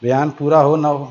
بیان پورا ہو نہ ہو،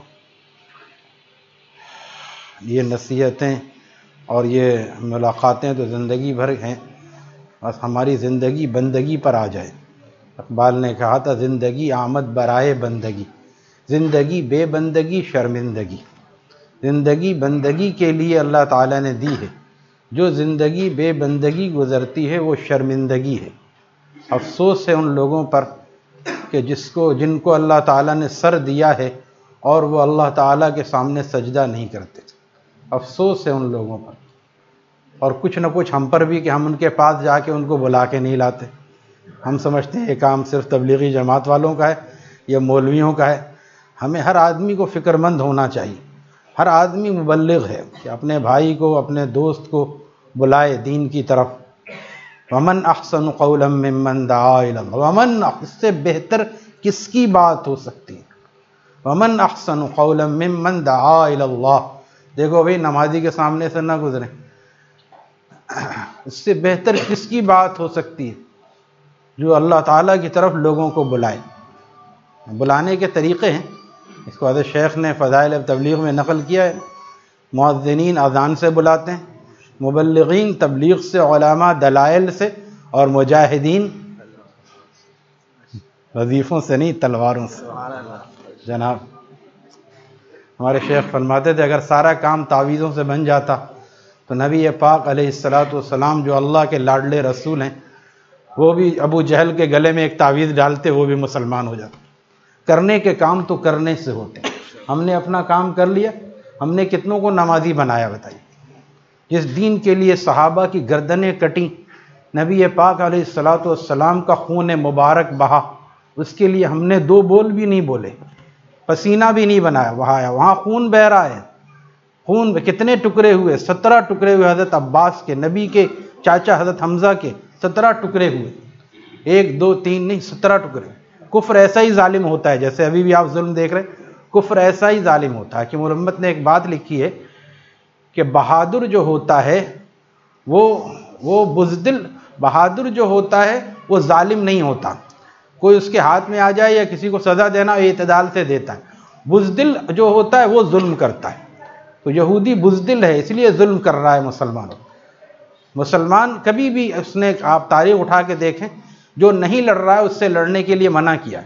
یہ نصیحتیں اور یہ ملاقاتیں تو زندگی بھر ہیں، بس ہماری زندگی بندگی پر آ جائے۔ اقبال نے کہا تھا زندگی آمد برائے بندگی، زندگی بے بندگی شرمندگی۔ زندگی بندگی کے لیے اللہ تعالیٰ نے دی ہے، جو زندگی بے بندگی گزرتی ہے وہ شرمندگی ہے۔ افسوس ہے ان لوگوں پر کہ جن کو اللہ تعالیٰ نے سر دیا ہے اور وہ اللہ تعالیٰ کے سامنے سجدہ نہیں کرتے۔ افسوس ہے ان لوگوں پر، اور کچھ نہ کچھ ہم پر بھی کہ ہم ان کے پاس جا کے ان کو بلا کے نہیں لاتے۔ ہم سمجھتے ہیں یہ کام صرف تبلیغی جماعت والوں کا ہے یا مولویوں کا ہے۔ ہمیں ہر آدمی کو فکر مند ہونا چاہیے، ہر آدمی مبلغ ہے کہ اپنے بھائی کو، اپنے دوست کو بلائے دین کی طرف۔ ومن احسن قولا ممن دعا الی اللہ، ومن، اس سے بہتر کس کی بات ہو سکتی ہے؟ ومن احسن قولا ممن دعا الی اللہ۔ دیکھو بھئی نمازی کے سامنے سے نہ گزریں، اس سے بہتر کس کی بات ہو سکتی ہے جو اللہ تعالیٰ کی طرف لوگوں کو بلائے۔ بلانے کے طریقے ہیں، اس کو حضرت شیخ نے فضائل تبلیغ میں نقل کیا ہے۔ مؤذنین اذان سے بلاتے ہیں، مبلغین تبلیغ سے، علماء دلائل سے، اور مجاہدین وظیفوں سے نہیں تلواروں سے۔ جناب ہمارے شیخ فرماتے تھے اگر سارا کام تعویذوں سے بن جاتا تو نبی پاک علیہ الصلاۃ والسلام جو اللہ کے لاڈلے رسول ہیں، وہ بھی ابو جہل کے گلے میں ایک تعویذ ڈالتے، وہ بھی مسلمان ہو جاتا۔ کرنے کے کام تو کرنے سے ہوتے ہیں۔ ہم نے اپنا کام کر لیا، ہم نے کتنوں کو نمازی بنایا بتائیے؟ جس دین کے لیے صحابہ کی گردنیں کٹیں، نبی پاک علیہ الصلاۃ والسلام کا خون مبارک بہا، اس کے لیے ہم نے دو بول بھی نہیں بولے، پسینہ بھی نہیں بنایا، وہاں خون بہہ رہا ہے۔ خون کتنے ٹکڑے ہوئے؟ 17 ٹکڑے ہوئے حضرت عباس کے، نبی کے چاچا حضرت حمزہ کے 17 ٹکڑے ہوئے، 1 2 3 نہیں، 17 ٹکڑے۔ کفر ایسا ہی ظالم ہوتا ہے، جیسے ابھی بھی آپ ظلم دیکھ رہے ہیں، کفر ایسا ہی ظالم ہوتا ہے کہ محمد نے ایک بات لکھی ہے کہ بہادر جو ہوتا ہے وہ بزدل، بہادر جو ہوتا ہے وہ ظالم نہیں ہوتا، کوئی اس کے ہاتھ میں آ جائے یا کسی کو سزا دینا اعتدال سے دیتا ہے۔ بزدل جو ہوتا ہے وہ ظلم کرتا ہے، تو یہودی بزدل ہے اس لیے ظلم کر رہا ہے مسلمانوں۔ مسلمان کبھی بھی، اس نے، آپ تاریخ اٹھا کے دیکھیں، جو نہیں لڑ رہا ہے اس سے لڑنے کے لیے منع کیا ہے۔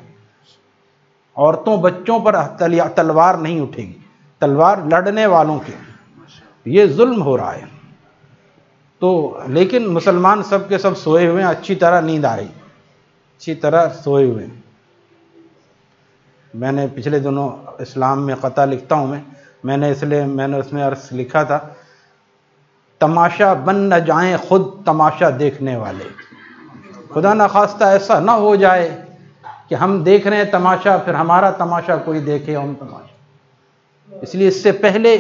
عورتوں بچوں پر تلوار نہیں اٹھے گی، تلوار لڑنے والوں کی۔ یہ ظلم ہو رہا ہے۔ تو لیکن مسلمان سب کے سب سوئے ہوئے ہیں، اچھی طرح نیند آ رہی، اچھی طرح سوئے ہوئے ہیں۔ میں نے پچھلے دنوں اسلام میں قطع لکھتا ہوں میں نے اس میں عرض لکھا تھا، تماشا بن نہ جائیں خود تماشا دیکھنے والے۔ خدا نخواستہ ایسا نہ ہو جائے کہ ہم دیکھ رہے ہیں تماشا، پھر ہمارا تماشا کوئی دیکھے ہم تماشا۔ اس لیے اس سے پہلے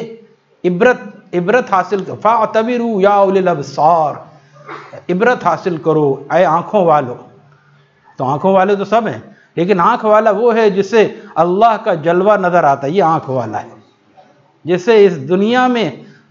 عبرت حاصل کرو، فاعتبروا یا اولی الابصار، عبرت حاصل کرو اے آنکھوں والو۔ تو آنکھوں والے تو سب ہیں، لیکن آنکھ والا وہ ہے جسے اللہ کا جلوہ نظر آتا ہے، یہ آنکھ والا ہے۔ جسے اس دنیا میں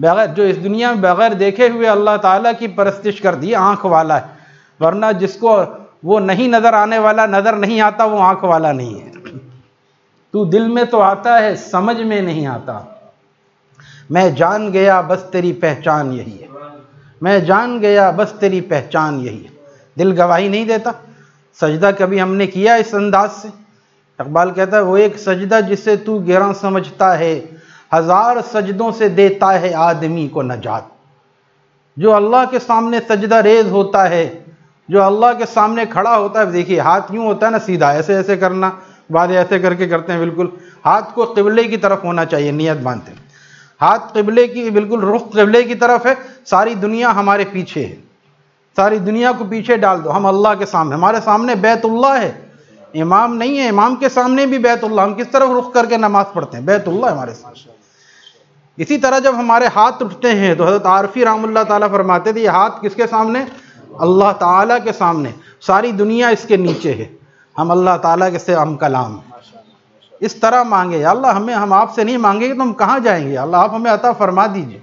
بغیر دیکھے ہوئے اللہ تعالیٰ کی پرستش کر دی، آنکھ والا ہے۔ ورنہ جس کو وہ نہیں نظر آنے والا نظر نہیں آتا، وہ آنکھ والا نہیں ہے۔ تو دل میں تو آتا ہے، سمجھ میں نہیں آتا۔ میں جان گیا بس تیری پہچان یہی ہے، میں جان گیا بس تیری پہچان یہی ہے۔ دل گواہی نہیں دیتا۔ سجدہ کبھی ہم نے کیا اس انداز سے؟ اقبال کہتا ہے وہ ایک سجدہ جسے تو گراں سمجھتا ہے، 1000 سجدوں سے دیتا ہے آدمی کو نجات۔ جو اللہ کے سامنے سجدہ ریز ہوتا ہے، جو اللہ کے سامنے کھڑا ہوتا ہے، دیکھیے ہاتھ یوں ہوتا ہے نا سیدھا، ایسے ایسے کرنا، بعد ایسے کر کے کرتے ہیں، بالکل ہاتھ کو قبلے کی طرف ہونا چاہیے، نیت باندھتے ہیں، ہاتھ قبلے کی، بالکل رخ قبلے کی طرف ہے، ساری دنیا ہمارے پیچھے ہے، ساری دنیا کو پیچھے ڈال دو، ہم اللہ کے سامنے، ہمارے سامنے بیت اللہ ہے، امام نہیں ہے، امام کے سامنے بھی بیت اللہ، ہم کس طرف رخ کر کے نماز پڑھتے ہیں؟ بیت اللہ ہمارے سامنے۔ اسی طرح جب ہمارے ہاتھ اٹھتے ہیں تو حضرت عارفی رحمہ اللہ تعالیٰ فرماتے تھے یہ ہاتھ کس کے سامنے؟ اللہ تعالیٰ کے سامنے، ساری دنیا اس کے نیچے ہے، ہم اللہ تعالیٰ کے سے ہم کلام ہیں۔ اس طرح مانگے، یا اللہ ہم آپ سے نہیں مانگیں گے تو ہم کہاں جائیں گے؟ اللہ آپ ہمیں عطا فرما دیجئے۔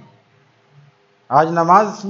آج نماز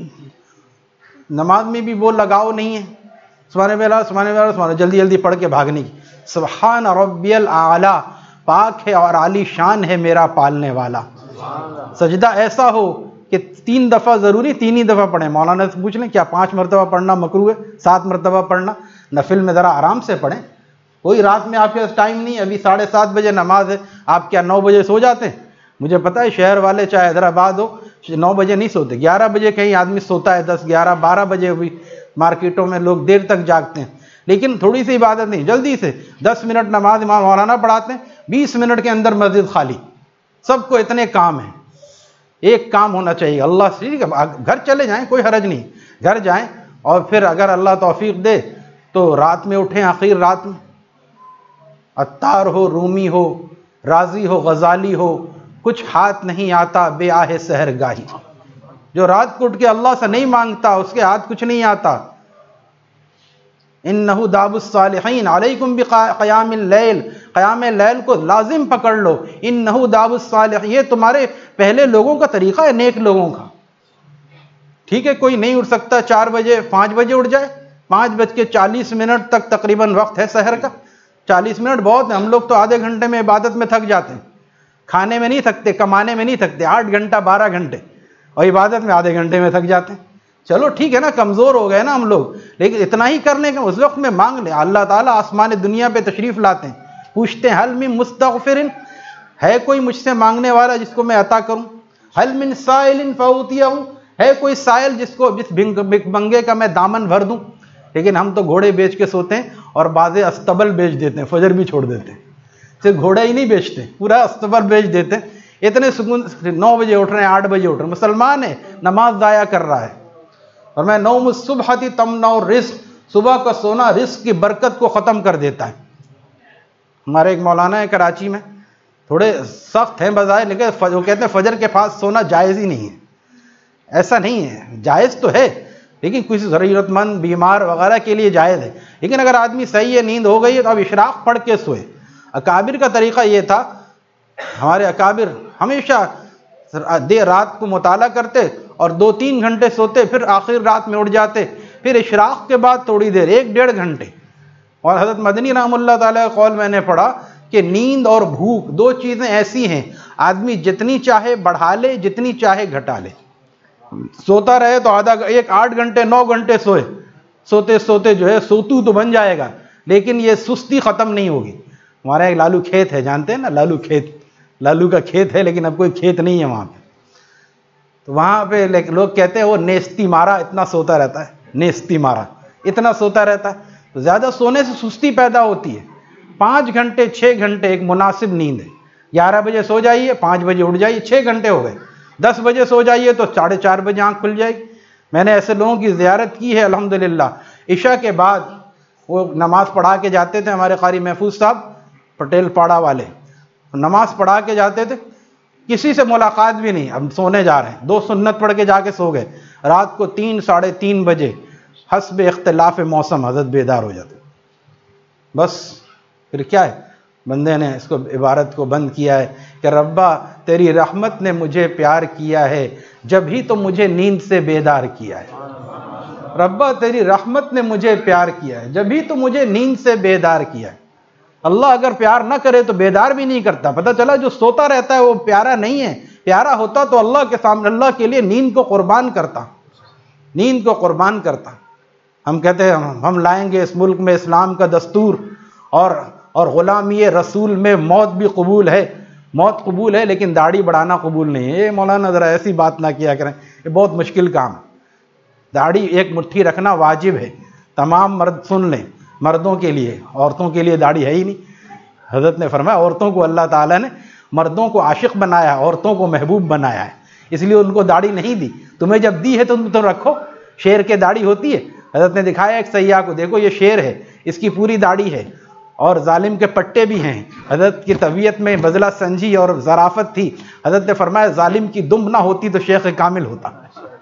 میں بھی وہ لگاؤ نہیں ہے، سبحان اللہ سبحان اللہ سبحان، جلدی جلدی پڑھ کے بھاگنے کی، سبحان ربی الاعلیٰ پاک ہے اور عالی شان ہے میرا پالنے والا. سجدہ ایسا ہو کہ 3 دفعہ ضروری 3 ہی دفعہ پڑھیں. مولانا سے پوچھ لیں کیا 5 مرتبہ پڑھنا مکروہ ہے؟ 7 مرتبہ پڑھنا. نفل میں ذرا آرام سے پڑھیں. کوئی رات میں آپ کے پاس ٹائم نہیں ہے, ابھی 7:30 بجے نماز ہے, آپ کیا 9 بجے سو جاتے ہیں؟ مجھے پتہ ہے شہر والے چاہے حیدرآباد ہو 9 بجے نہیں سوتے, 11 بجے کہیں آدمی سوتا ہے, 10, 11, 12 بجے بھی مارکیٹوں میں لوگ دیر تک جاگتے ہیں. لیکن تھوڑی سی عبادت نہیں, جلدی سے 10 منٹ نماز امام مولانا پڑھاتے ہیں, 20 منٹ کے اندر مسجد خالی. سب کو اتنے کام ہیں, ایک کام ہونا چاہیے. اللہ سے گھر چلے جائیں, کوئی حرج نہیں, گھر جائیں اور پھر اگر اللہ توفیق دے تو رات میں اٹھیں, آخر رات میں. عطار ہو, رومی ہو, رازی ہو, غزالی ہو, کچھ ہاتھ نہیں آتا بے آہ سحر گاہی. جو رات کو اٹھ کے اللہ سے نہیں مانگتا اس کے ہاتھ کچھ نہیں آتا. انہ داب الصالحین علیکم بقیام اللیل, قیام لیل کو لازم پکڑ لو. انہ داب الصالحین, یہ تمہارے پہلے لوگوں کا طریقہ ہے, نیک لوگوں کا. ٹھیک ہے, کوئی نہیں اٹھ سکتا 4 بجے, 5 بجے اٹھ جائے. 5:40 تک تقریباً وقت ہے سحر کا. 40 منٹ بہت ہیں. ہم لوگ تو آدھے گھنٹے میں عبادت میں تھک جاتے ہیں. کھانے میں نہیں تھکتے, کمانے میں نہیں تھکتے. 8 گھنٹہ 12 گھنٹے اور عبادت میں آدھے گھنٹے میں تھک جاتے ہیں. چلو ٹھیک ہے نا, کمزور ہو گئے نا ہم لوگ, لیکن اتنا ہی کرنے کا اس وقت میں مانگ لیں. اللہ تعالیٰ آسمان دنیا پہ تشریف لاتے ہیں, پوچھتے ہیں حل من مستغفر, ہے کوئی مجھ سے مانگنے والا جس کو میں عطا کروں؟ حل من سائل فاعطیہ, ہے کوئی سائل جس بنگے کا میں دامن بھر دوں؟ لیکن ہم تو گھوڑے بیچ کے سوتے ہیں اور بعضے استبل بیچ دیتے ہیں, فجر بھی چھوڑ دیتے ہیں. صرف گھوڑا ہی نہیں بیچتے, پورا استبل بیچ دیتے ہیں. اتنے سکون, 9 بجے اٹھ رہے ہیں, 8 بجے اٹھ رہے ہیں, مسلمان ہے, نماز ضائع کر رہا ہے. اور میں نوم الصبح تمنع الرزق, صبح کا سونا رزق کی برکت کو ختم کر دیتا ہے. ہمارے ایک مولانا ہے کراچی میں, تھوڑے سخت ہیں بظاہر, لیکن وہ کہتے ہیں فجر کے پاس سونا جائز ہی نہیں ہے. ایسا نہیں ہے, جائز تو ہے لیکن کسی ضرورت مند بیمار وغیرہ کے لیے جائز ہے. لیکن اگر آدمی صحیح ہے, نیند ہو گئی ہے تو اب اشراق پڑھ کے سوئے. اکابر کا طریقہ یہ تھا, ہمارے اکابر ہمیشہ دیر رات کو مطالعہ کرتے اور 2-3 گھنٹے سوتے, پھر آخر رات میں اٹھ جاتے, پھر اشراق کے بعد تھوڑی دیر 1-1.5 گھنٹے. اور حضرت مدنی رحمہ اللہ تعالیٰ کا قول میں نے پڑھا کہ نیند اور بھوک 2 چیزیں ایسی ہیں, آدمی جتنی چاہے بڑھا لے, جتنی چاہے گھٹا لے. سوتا رہے تو 8 گھنٹے 9 گھنٹے سوئے, سوتے سوتے جو ہے سوتو تو بن جائے گا, لیکن یہ سستی ختم نہیں ہوگی. ہمارے ایک لالو کھیت ہے, جانتے ہیں نا لالو کھیت, لالو کا کھیت ہے لیکن اب کوئی کھیت نہیں ہے وہاں پہ. تو وہاں پہ لوگ کہتے ہیں وہ نیستی مارا اتنا سوتا رہتا ہے, نیستی مارا اتنا سوتا رہتا ہے. تو زیادہ سونے سے سستی پیدا ہوتی ہے. 5 گھنٹے 6 گھنٹے ایک مناسب نیند ہے. 11 بجے سو جائیے, 5 بجے اٹھ جائیے, 6 گھنٹے ہو گئے. 10 بجے سو جائیے تو 4:30 بجے آنکھ کھل جائے گی. میں نے ایسے لوگوں کی زیارت کی ہے الحمدللہ. عشاء کے بعد وہ نماز پڑھا کے جاتے تھے, ہمارے قاری محفوظ صاحب پٹیل پاڑا والے, نماز پڑھا کے جاتے تھے, کسی سے ملاقات بھی نہیں, اب سونے جا رہے ہیں, 2 سنت پڑھ کے جا کے سو گئے. رات کو 3 ساڑھے 3 بجے حسب اختلاف موسم حضرت بیدار ہو جاتے. بس پھر کیا ہے, بندے نے اس کو عبارت کو بند کیا ہے کہ ربا تیری رحمت نے مجھے پیار کیا ہے, جب ہی تو مجھے نیند سے بیدار کیا ہے. ربا تیری رحمت نے مجھے پیار کیا ہے, جب ہی تو مجھے نیند سے بیدار کیا ہے. اللہ اگر پیار نہ کرے تو بیدار بھی نہیں کرتا. پتہ چلا جو سوتا رہتا ہے وہ پیارا نہیں ہے. پیارا ہوتا تو اللہ کے سامنے اللہ کے لیے نیند کو قربان کرتا, نیند کو قربان کرتا. ہم کہتے ہیں ہم لائیں گے اس ملک میں اسلام کا دستور, اور غلامی رسول میں موت بھی قبول ہے, موت قبول ہے لیکن داڑھی بڑھانا قبول نہیں ہے. یہ مولانا ذرا ایسی بات نہ کیا کریں, یہ بہت مشکل کام ہے. داڑھی ایک مٹھی رکھنا واجب ہے, تمام مرد سن لیں, مردوں کے لیے, عورتوں کے لیے داڑھی ہے ہی نہیں. حضرت نے فرمایا عورتوں کو اللہ تعالیٰ نے مردوں کو عاشق بنایا, عورتوں کو محبوب بنایا ہے, اس لیے ان کو داڑھی نہیں دی. تمہیں جب دی ہے تو تم رکھو. شیر کے داڑھی ہوتی ہے. حضرت نے دکھایا ایک سیاح کو, دیکھو یہ شیر ہے, اس کی پوری داڑھی ہے, اور ظالم کے پٹے بھی ہیں. حضرت کی طبیعت میں بزلہ سنجی اور ظرافت تھی. حضرت نے فرمایا ظالم کی دم نہ ہوتی تو شیخ کامل ہوتا.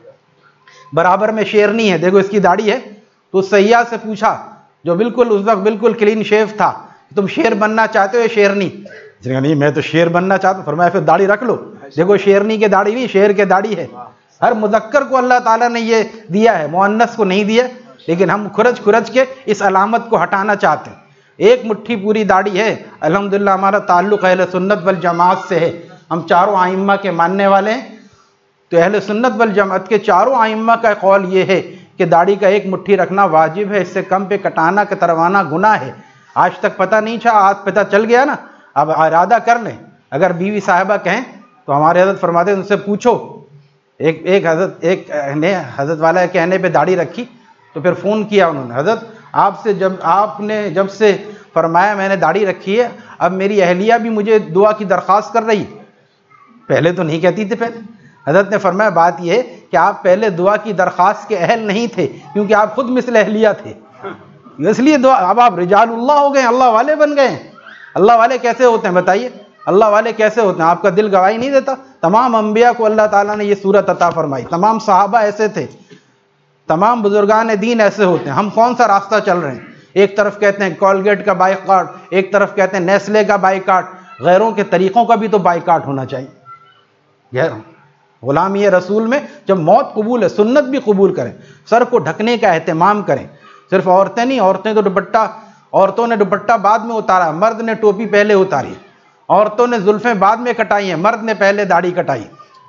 برابر میں شیرنی ہے, دیکھو اس کی داڑھی ہے. تو سیاح سے پوچھا جو بالکل اس وقت بالکل کلین شیف تھا, تم شیر بننا چاہتے ہو یا شیرنی؟ نہیں میں تو شیر بننا چاہتا ہوں. فرمایا پھر داڑھی رکھ لو. دیکھو شیرنی کے داڑھی نہیں, شیر کے داڑھی ہے. ہر مذکر کو اللہ تعالیٰ نے یہ دیا ہے, مؤنث کو نہیں دیا, لیکن ہم کھرچ کے اس علامت کو ہٹانا چاہتے ہیں. ایک مٹھی پوری داڑھی ہے. الحمدللہ ہمارا تعلق اہل سنت والجماعت سے ہے, ہم چاروں ائمہ کے ماننے والے ہیں. تو اہل سنت والجماعت کے چاروں ائمہ کا قول یہ ہے کہ داڑھی کا ایک مٹھی رکھنا واجب ہے, اس سے کم پہ کٹانا کتروانا گناہ ہے. آج تک پتہ نہیں تھا, آج پتہ چل گیا نا, اب ارادہ کر لیں. اگر بیوی صاحبہ کہیں تو ہمارے حضرت فرماتے ہیں ان سے پوچھو. ایک حضرت نے حضرت والا کہنے پہ داڑھی رکھی تو پھر فون کیا انہوں نے, حضرت آپ نے جب سے فرمایا میں نے داڑھی رکھی ہے, اب میری اہلیہ بھی مجھے دعا کی درخواست کر رہی, پہلے تو نہیں کہتی تھے. پہلے حضرت نے فرمایا بات یہ ہے کہ آپ پہلے دعا کی درخواست کے اہل نہیں تھے, کیونکہ آپ خود مثل اہلیہ تھے, اس لیے دعا. اب آپ رجال اللہ ہو گئے, اللہ والے بن گئے. اللہ والے کیسے ہوتے ہیں بتائیے, اللہ والے کیسے ہوتے ہیں؟ آپ کا دل گواہی نہیں دیتا؟ تمام انبیاء کو اللہ تعالیٰ نے یہ صورت عطا فرمائی, تمام صحابہ ایسے تھے, تمام بزرگان دین ایسے ہوتے ہیں. ہم کون سا راستہ چل رہے ہیں؟ ایک طرف کہتے ہیں کولگیٹ کا بائیکاٹ, ایک طرف کہتے ہیں نیسلے کا بائیکاٹ. غیروں کے طریقوں کا بھی تو بائیکاٹ ہونا چاہیے. غلامی رسول میں جب موت قبول ہے, سنت بھی قبول کریں, سر کو ڈھکنے کا اہتمام کریں. صرف عورتیں نہیں, عورتوں نے دوپٹہ بعد میں اتارا, مرد نے ٹوپی پہلے اتاری. عورتوں نے زلفیں بعد میں کٹائی ہیں, مرد نے پہلے داڑھی کٹائی.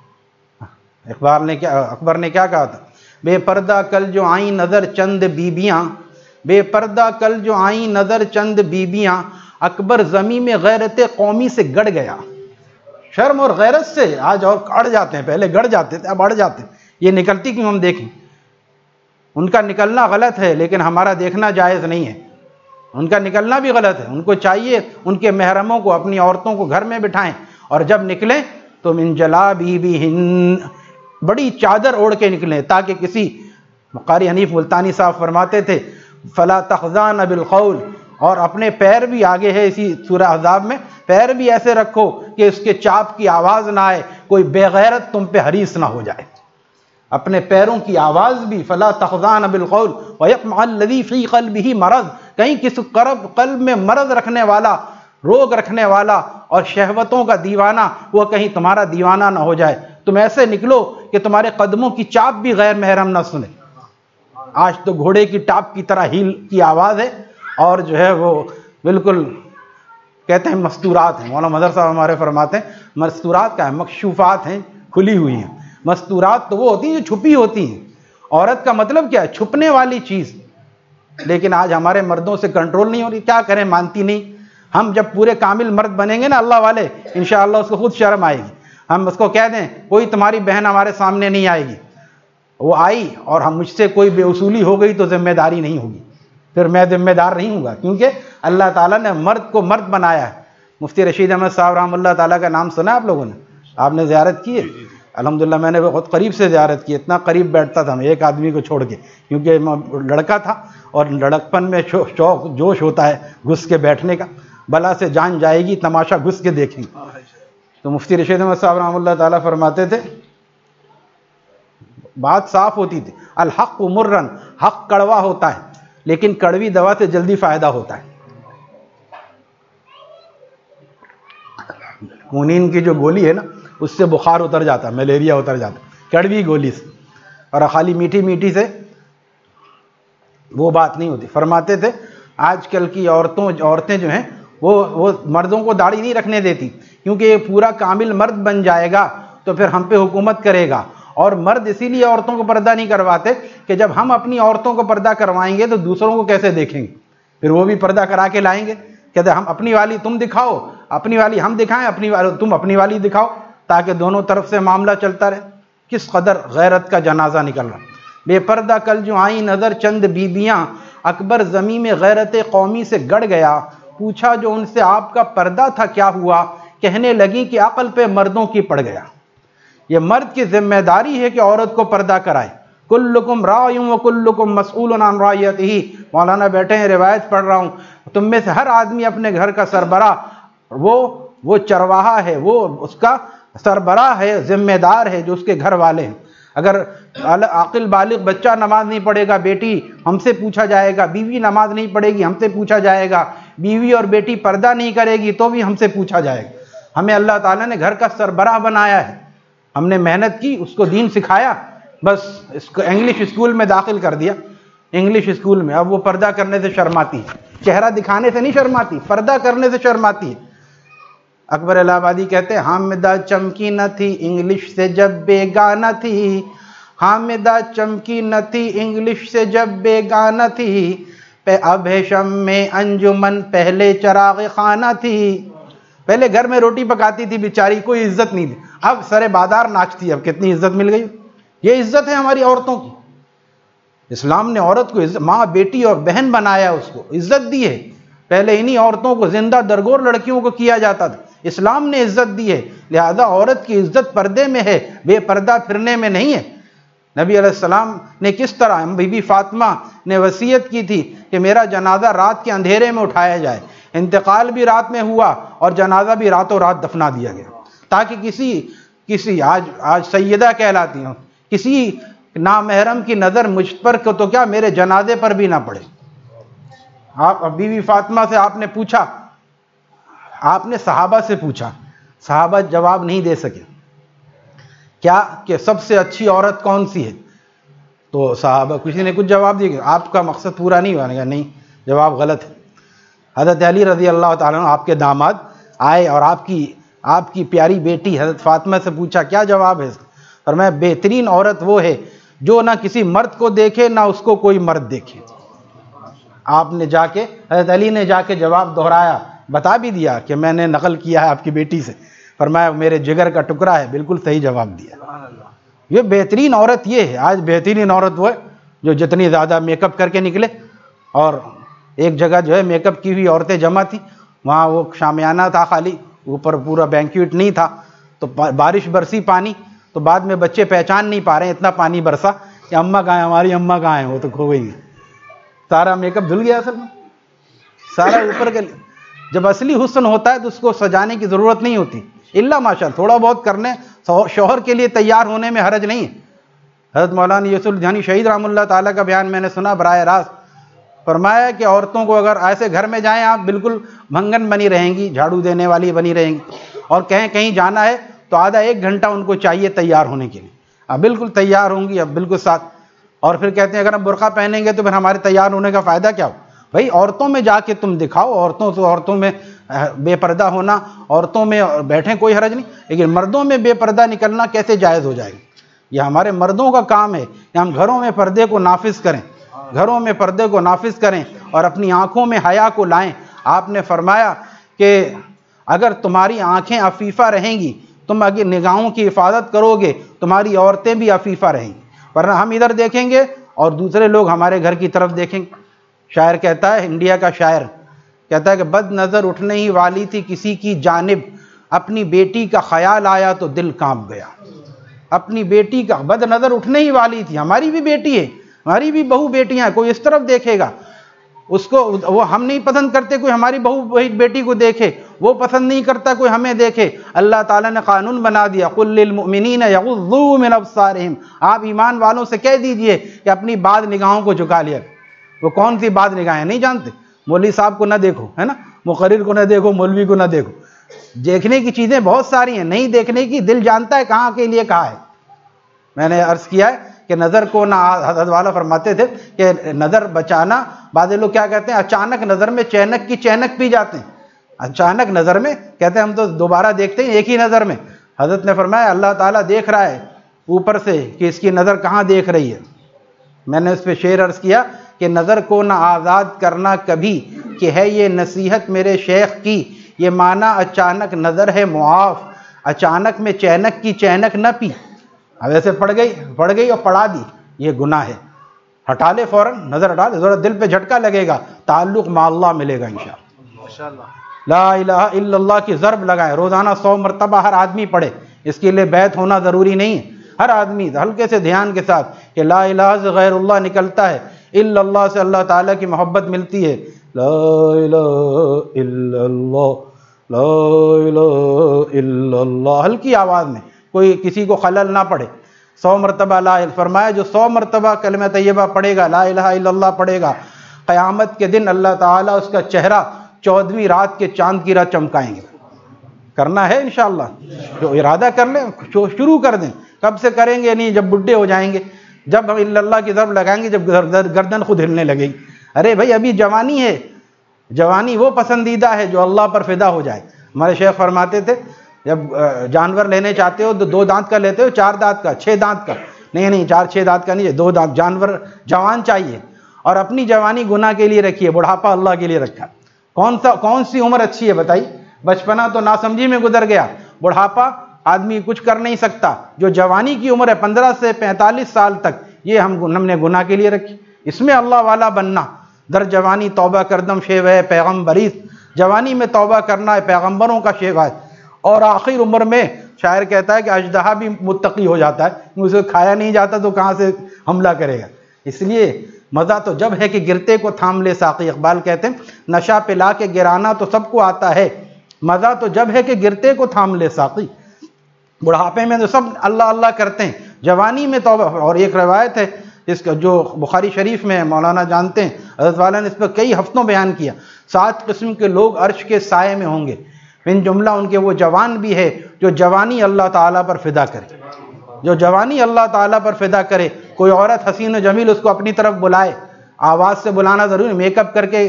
اکبر نے کیا کہا تھا؟ بے پردہ کل جو آئیں نظر چند بیبیاں, بے پردہ کل جو آئیں نظر چند بیبیاں, اکبر زمین میں غیرت قومی سے گڑ گیا. شرم اور غیرت سے آج اور اڑ جاتے ہیں, پہلے گڑ جاتے تھے اب اڑ جاتے ہیں. یہ نکلتی کیوں؟ ہم دیکھیں, ان کا نکلنا غلط ہے لیکن ہمارا دیکھنا جائز نہیں ہے. ان کا نکلنا بھی غلط ہے, ان کو چاہیے ان کے محرموں کو, اپنی عورتوں کو گھر میں بٹھائیں, اور جب نکلیں تو من جلابیبہن, بڑی چادر اوڑھ کے نکلیں, تاکہ کسی قاری حنیف ملتانی صاحب فرماتے تھے فلا تخضعن بالقول, اور اپنے پیر بھی آگے ہے اسی سورہ احزاب میں, پیر بھی ایسے رکھو کہ اس کے چاپ کی آواز نہ آئے, کوئی بے غیرت تم پہ حریص نہ ہو جائے. اپنے پیروں کی آواز بھی فلا تخضعن بالقول ویطمع الذی فی قلبہ مرض, کہیں کس قلب میں مرض رکھنے والا, روگ رکھنے والا اور شہوتوں کا دیوانہ, وہ کہیں تمہارا دیوانہ نہ ہو جائے. تم ایسے نکلو کہ تمہارے قدموں کی چاپ بھی غیر محرم نہ سنے. آج تو گھوڑے کی ٹاپ کی طرح ہیل کی آواز ہے, اور جو ہے وہ بالکل کہتے ہیں مستورات ہیں. مولانا مظہر صاحب ہمارے فرماتے ہیں مستورات کا ہے, مکشوفات ہیں, کھلی ہوئی ہیں. مستورات تو وہ ہوتی ہیں جو چھپی ہوتی ہیں. عورت کا مطلب کیا ہے؟ چھپنے والی چیز. لیکن آج ہمارے مردوں سے کنٹرول نہیں ہو رہی, کیا کریں, مانتی نہیں. ہم جب پورے کامل مرد بنیں گے نا اللہ والے, انشاءاللہ اس کو خود شرم آئے گی. ہم اس کو کہہ دیں کوئی تمہاری بہن ہمارے سامنے نہیں آئے گی, وہ آئی اور ہم مجھ سے کوئی بے اصولی ہو گئی تو ذمہ داری نہیں ہوگی, پھر میں ذمہ دار نہیں ہوں گا, کیونکہ اللہ تعالیٰ نے مرد کو مرد بنایا ہے. مفتی رشید احمد صاحب رحمہ اللہ تعالیٰ کا نام سنا آپ لوگوں نے؟ آپ نے زیارت کی ہے؟ الحمدللہ میں نے بہت قریب سے زیارت کی, اتنا قریب بیٹھتا تھا میں ایک آدمی کو چھوڑ کے, کیونکہ لڑکا تھا اور لڑکپن میں شوق جوش ہوتا ہے گھس کے بیٹھنے کا, بلا سے جان جائے گی تماشا گھس کے دیکھیں گے. تو مفتی رشید احمد صاحب رحمہ اللہ تعالیٰ فرماتے تھے, بات صاف ہوتی تھی, الحق مرن, حق کڑوا ہوتا ہے لیکن کڑوی دوا سے جلدی فائدہ ہوتا ہے. کونین کی جو گولی ہے نا, اس سے بخار اتر جاتا ہے, ملیریا اتر جاتا ہے کڑوی گولی سے, اور خالی میٹھی میٹھی سے وہ بات نہیں ہوتی. فرماتے تھے آج کل کی عورتیں جو ہیں وہ مردوں کو داڑھی نہیں رکھنے دیتی, کیونکہ یہ پورا کامل مرد بن جائے گا تو پھر ہم پہ حکومت کرے گا. اور مرد اسی لیے عورتوں کو پردہ نہیں کرواتے کہ جب ہم اپنی عورتوں کو پردہ کروائیں گے تو دوسروں کو کیسے دیکھیں گے, پھر وہ بھی پردہ کرا کے لائیں گے. کہتے ہم اپنی والی تم دکھاؤ, اپنی والی ہم دکھائیں, اپنی والی تم اپنی والی دکھاؤ, تاکہ دونوں طرف سے معاملہ چلتا رہے. کس قدر غیرت کا جنازہ نکل رہا. بے پردہ کل جو آئیں نظر چند بیبیاں, اکبر زمین میں غیرت قومی سے گڑ گیا. پوچھا جو ان سے آپ کا پردہ تھا کیا ہوا, کہنے لگی کہ عقل پہ مردوں کی پڑ گیا. یہ مرد کی ذمہ داری ہے کہ عورت کو پردہ کرائے. کلکم راع وکلکم مسئول عن رعیتہ. مولانا بیٹھے ہیں, روایت پڑھ رہا ہوں, تم میں سے ہر آدمی اپنے گھر کا سربراہ, وہ چرواہا ہے, وہ اس کا سربراہ ہے, ذمہ دار ہے جو اس کے گھر والے ہیں. اگر عاقل بالغ بچہ نماز نہیں پڑھے گا, بیٹی ہم سے پوچھا جائے گا. بیوی نماز نہیں پڑھے گی, ہم سے پوچھا جائے گا. بیوی اور بیٹی پردہ نہیں کرے گی تو بھی ہم سے پوچھا جائے گا. ہمیں اللہ تعالیٰ نے گھر کا سربراہ بنایا ہے, ہم نے محنت کی, اس کو دین سکھایا, بس اس کو انگلش اسکول میں داخل کر دیا. انگلش اسکول میں، اب وہ پردہ کرنے سے شرماتی ہے، چہرہ دکھانے سے نہیں شرماتی، پردہ کرنے سے شرماتی ہے۔ اکبر الہ آبادی کہتے ہیں حامدہ چمکی نہ تھی انگلش سے جب بیگانہ تھی، حامدہ چمکی نہ تھی انگلش سے جب بیگانہ تھی، اب ہے شمع انجمن پہلے چراغ خانہ تھی۔ پہلے گھر میں روٹی پکاتی تھی بیچاری، کوئی عزت نہیں تھی، اب سر بازار ناچتی ہے، اب کتنی عزت مل گئی۔ یہ عزت ہے ہماری عورتوں کی۔ اسلام نے عورت کو ماں، بیٹی اور بہن بنایا، اس کو عزت دی ہے۔ پہلے انہی عورتوں کو زندہ درگور لڑکیوں کو کیا جاتا تھا، اسلام نے عزت دی ہے، لہذا عورت کی عزت پردے میں ہے، بے پردہ پھرنے میں نہیں ہے۔ نبی علیہ السلام نے کس طرح بی بی فاطمہ نے وصیت کی تھی کہ میرا جنازہ رات کے اندھیرے میں اٹھایا جائے، انتقال بھی رات میں ہوا اور جنازہ بھی راتوں رات دفنا دیا گیا، تاکہ کسی آج سیدہ کہلاتی ہوں، کسی نامحرم کی نظر مجھ پر تو کیا میرے جنازے پر بھی نہ پڑے۔ آپ بی بی فاطمہ سے آپ نے پوچھا، آپ نے صحابہ سے پوچھا، صحابہ جواب نہیں دے سکے، کیا کہ سب سے اچھی عورت کون سی ہے؟ تو صحابہ کسی نے کچھ جواب دیا کہ آپ کا مقصد پورا نہیں ہوا، نے کہا نہیں، جواب غلط ہے۔ حضرت علی رضی اللہ تعالیٰ عنہ آپ کے داماد آئے اور آپ کی پیاری بیٹی حضرت فاطمہ سے پوچھا کیا جواب ہے؟ فرمایا بہترین عورت وہ ہے جو نہ کسی مرد کو دیکھے نہ اس کو کوئی مرد دیکھے۔ آپ نے جا کے، حضرت علی نے جا کے جواب دہرایا، بتا بھی دیا کہ میں نے نقل کیا ہے آپ کی بیٹی سے، فرمایا میرے جگر کا ٹکڑا ہے، بالکل صحیح جواب دیا۔ یہ بہترین عورت یہ ہے۔ آج بہترین عورت وہ ہے جو جتنی زیادہ میک اپ کر کے نکلے، اور ایک جگہ جو ہے میک اپ کی ہوئی عورتیں جمع تھی، وہاں وہ شامیانہ تھا خالی، اوپر پورا بینکویٹ نہیں تھا، تو بارش برسی پانی، تو بعد میں بچے پہچان نہیں پا رہے ہیں، اتنا پانی برسا کہ اماں کہاں ہیں، ہماری اماں کہاں ہیں، وہ تو کھو گئی، سارا میک اپ دھل گیا اصل میں، سارا اوپر کے۔ جب اصلی حسن ہوتا ہے تو اس کو سجانے کی ضرورت نہیں ہوتی، الا ماشاء تھوڑا بہت کرنے، شوہر کے لیے تیار ہونے میں حرج نہیں ہے۔ حضرت مولانا یوسف الجانی شہید رحمہ اللہ تعالیٰ کا بیان میں نے سنا براہ راست، فرمایا کہ عورتوں کو اگر ایسے گھر میں جائیں آپ بالکل بھنگن بنی رہیں گی، جھاڑو دینے والی بنی رہیں گی، اور کہیں جانا ہے تو آدھا ایک گھنٹہ ان کو چاہیے تیار ہونے کے لیے، اب بالکل تیار ہوں گی، اب بالکل ساتھ، اور پھر کہتے ہیں اگر ہم برقع پہنیں گے تو پھر ہمارے تیار ہونے کا فائدہ کیا ہو؟ بھائی عورتوں میں جا کے تم دکھاؤ، عورتوں میں بے پردہ ہونا، عورتوں میں بیٹھیں کوئی حرج نہیں، لیکن مردوں میں بے پردہ نکلنا کیسے جائز ہو جائے گا؟ یہ ہمارے مردوں کا کام ہے کہ ہم گھروں میں پردے کو نافذ کریں، گھروں میں پردے کو نافذ کریں اور اپنی آنکھوں میں حیا کو لائیں۔ آپ نے فرمایا کہ اگر تمہاری آنکھیں عفیفہ رہیں گی، تم اگر نگاہوں کی حفاظت کرو گے، تمہاری عورتیں بھی عفیفہ رہیں گی، ورنہ ہم ادھر دیکھیں گے اور دوسرے لوگ ہمارے گھر کی طرف دیکھیں گے۔ شاعر کہتا ہے، انڈیا کا شاعر کہتا ہے کہ بد نظر اٹھنے ہی والی تھی کسی کی جانب، اپنی بیٹی کا خیال آیا تو دل کانپ گیا۔ اپنی بیٹی کا بد نظر اٹھنے ہی والی تھی، ہماری بھی بیٹی ہے، ہماری بھی بہو بیٹیاں ہیں، کوئی اس طرف دیکھے گا، اس کو وہ ہم نہیں پسند کرتے کوئی ہماری بہو بیٹی کو دیکھے، وہ پسند نہیں کرتا کوئی ہمیں دیکھے۔ اللہ تعالیٰ نے قانون بنا دیا، قل للمؤمنین یغضوا من ابصارہم، آپ ایمان والوں سے کہہ دیجئے کہ اپنی بعض نگاہوں کو جھکا لیا۔ وہ کون سی بعض نگاہیں نہیں جانتے؟ مولوی صاحب کو نہ دیکھو، ہے نا، مقرر کو نہ دیکھو، مولوی کو نہ دیکھو، دیکھنے کی چیزیں بہت ساری ہیں، نہیں دیکھنے کی دل جانتا ہے کہاں کے لیے کہا ہے۔ میں نے عرض کیا ہے کہ نظر کو نہ، حضرت والا فرماتے تھے کہ نظر بچانا، بعض لوگ کیا کہتے ہیں اچانک نظر میں چینک کی چینک پی جاتے ہیں، اچانک نظر میں کہتے ہیں ہم تو دوبارہ دیکھتے ہیں ایک ہی نظر میں۔ حضرت نے فرمایا اللہ تعالیٰ دیکھ رہا ہے اوپر سے کہ اس کی نظر کہاں دیکھ رہی ہے۔ میں نے اس پہ شعر عرض کیا کہ نظر کو نہ آزاد کرنا کبھی، کہ ہے یہ نصیحت میرے شیخ کی، یہ معنی اچانک نظر ہے معاف، اچانک میں چینک کی چینک نہ پی۔ اب ایسے پڑ گئی اور پڑھا دی، یہ گناہ ہے، ہٹا لے فوراً، نظر ہٹا لے، ذرا دل پہ جھٹکا لگے گا، تعلق مع اللہ ملے گا انشاءاللہ۔ لا الہ الا اللہ کی ضرب لگائیں، روزانہ 100 مرتبہ ہر آدمی پڑھے، اس کے لیے بیعت ہونا ضروری نہیں ہے، ہر آدمی ہلکے سے دھیان کے ساتھ کہ لا الہ سے غیر اللہ نکلتا ہے، الا اللہ سے اللہ تعالیٰ کی محبت ملتی ہے، لا الہ الا اللہ، لا الہ الا اللہ، ہلکی آواز میں، کوئی کسی کو خلل نہ پڑے۔ 100 مرتبہ لا الہ، فرمایا جو 100 مرتبہ کلمہ طیبہ پڑھے گا، لا الہ الا اللہ پڑھے گا، قیامت کے دن اللہ تعالیٰ اس کا چہرہ 14ویں رات کے چاند کی رات چمکائیں گے۔ کرنا ہے انشاءاللہ، جو ارادہ کر لیں شروع کر دیں، کب سے کریں گے نہیں، جب بڈھے ہو جائیں گے، جب ہم الا اللہ کی ضرب لگائیں گے جب گردن خود ہلنے لگے گی. ارے بھائی ابھی جوانی ہے، جوانی وہ پسندیدہ ہے جو اللہ پر فدا ہو جائے. ہمارے شیخ فرماتے تھے جب جانور لینے چاہتے ہو تو 2 دانت کا لیتے ہو 4 دانت کا 6 دانت کا؟ نہیں 4-6 دانت کا نہیں، 2 دانت. جانور جوان چاہیے. اور اپنی جوانی گناہ کے لیے رکھیے، بڑھاپا اللہ کے لیے رکھا. کون سی عمر اچھی ہے بتائیے؟ بچپنا تو ناسمجھی میں گزر گیا، بڑھاپا آدمی کچھ کر نہیں سکتا. جو جوانی کی عمر ہے 15 سے 45 سال تک، یہ ہم نے گناہ کے لیے رکھی. اس میں اللہ والا بننا. در جوانی توبہ کردم شیو ہے پیغمبریت، جوانی میں توبہ کرنا ہے پیغمبروں کا شیوا ہے. اور آخر عمر میں شاعر کہتا ہے کہ اژدہا بھی متقی ہو جاتا ہے، اسے کھایا نہیں جاتا تو کہاں سے حملہ کرے گا. اس لیے مزہ تو جب ہے کہ گرتے کو تھام لے ساقی. اقبال کہتے ہیں نشہ پلا کے گرانا تو سب کو آتا ہے، مزہ تو جب ہے کہ گرتے کو تھام لے ساقی. بڑھاپے میں تو سب اللہ اللہ کرتے ہیں، جوانی میں توبہ. اور ایک روایت ہے اس کا جو بخاری شریف میں مولانا جانتے ہیں، حضرت والا نے اس پر کئی ہفتوں بیان کیا. 7 قسم کے لوگ عرش کے سائے میں ہوں گے، ان جملہ ان کے وہ جوان بھی ہے جو جوانی اللہ تعالیٰ پر فدا کرے. جو جوانی اللہ تعالیٰ پر فدا کرے. کوئی عورت حسین و جمیل اس کو اپنی طرف بلائے، آواز سے بلانا ضروری، میک اپ کر کے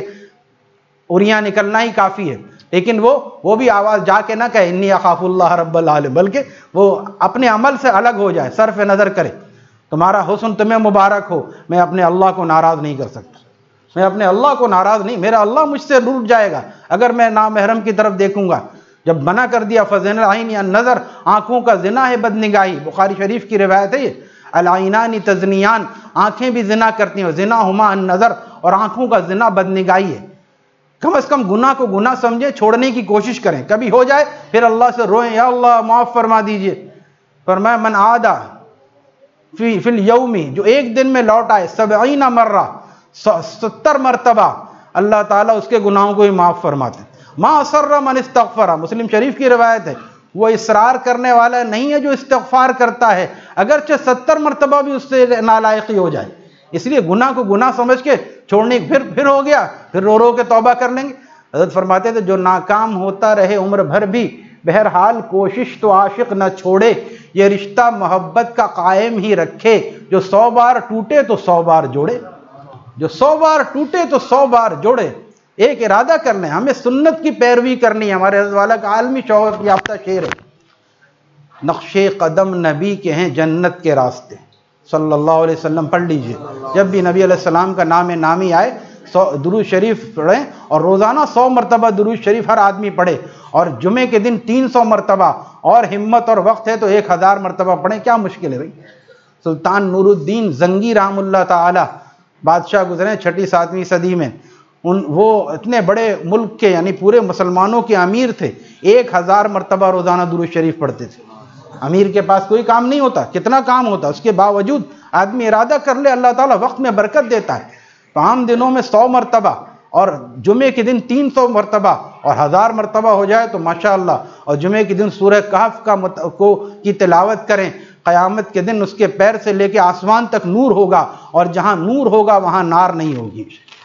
اریاں نکلنا ہی کافی ہے، لیکن وہ بھی آواز جا کے نہ کہے انی اخاف اللہ رب العالمین، بلکہ وہ اپنے عمل سے الگ ہو جائے، صرف نظر کرے. تمہارا حسن تمہیں مبارک ہو، میں اپنے اللہ کو ناراض نہیں کر سکتا. میں اپنے اللہ کو ناراض نہیں، میرا اللہ مجھ سے روٹ جائے گا اگر میں نامحرم کی طرف دیکھوں گا. جب منع کر دیا فزن العین النظر، آنکھوں کا زنا ہے بدنگاہی. بخاری شریف کی روایت ہے یہ، العینان تزنیان، آنکھیں بھی زنا کرتی ہیں. زنا ہما النظر، اور آنکھوں کا زنا بدنگاہی ہے. کم از کم گناہ کو گناہ سمجھے، چھوڑنے کی کوشش کریں. کبھی ہو جائے پھر اللہ سے روئیں، یا اللہ معاف فرما دیجئے. فرمایا من عادا فی الیومی، جو ایک دن میں لوٹ آئے 70 مرہ، 70 مرتبہ، اللہ تعالیٰ اس کے گناہوں کو ہی معاف فرماتے ہیں. ما اصر من استغفر، مسلم شریف کی روایت ہے. وہ اصرار کرنے والا نہیں ہے جو استغفار کرتا ہے، اگرچہ 70 مرتبہ بھی اس سے نالائقی ہو جائے. اس لیے گناہ کو گناہ سمجھ کے چھوڑنے، پھر ہو گیا، پھر رو رو کے توبہ کر لیں گے. حضرت فرماتے تھے جو ناکام ہوتا رہے عمر بھر بھی، بہرحال کوشش تو عاشق نہ چھوڑے، یہ رشتہ محبت کا قائم ہی رکھے. جو 100 بار ٹوٹے تو 100 بار جوڑے، جو 100 بار ٹوٹے تو 100 بار جوڑے. ایک ارادہ کر لیں، ہمیں سنت کی پیروی کرنی ہے. ہمارے حضرت والا کا عالمی شہرت یافتہ شعر ہے، نقش قدم نبی کے ہیں جنت کے راستے، صلی اللہ علیہ وسلم. پڑھ لیجئے، جب بھی نبی علیہ السلام کا نام نامی آئے درود شریف پڑھیں، اور روزانہ 100 مرتبہ درود شریف ہر آدمی پڑھے، اور جمعے کے دن 300 مرتبہ، اور ہمت اور وقت ہے تو 1000 مرتبہ پڑھیں. کیا مشکل ہے بھائی. سلطان نور الدین زنگی رحم اللہ تعالی بادشاہ گزرے 6ویں 7ویں صدی میں. وہ اتنے بڑے ملک کے یعنی پورے مسلمانوں کے امیر تھے، 1000 مرتبہ روزانہ درود شریف پڑھتے تھے. امیر کے پاس کوئی کام نہیں ہوتا، کتنا کام ہوتا، اس کے باوجود آدمی ارادہ کر لے، اللہ تعالیٰ وقت میں برکت دیتا ہے. تو عام دنوں میں 100 مرتبہ، اور جمعے کے دن 300 مرتبہ، اور 1000 مرتبہ ہو جائے تو ماشاءاللہ. اور جمعے کے دن سورہ کہف کی تلاوت کریں. قیامت کے دن اس کے پیر سے لے کے آسمان تک نور ہوگا، اور جہاں نور ہوگا وہاں نار نہیں ہوگی.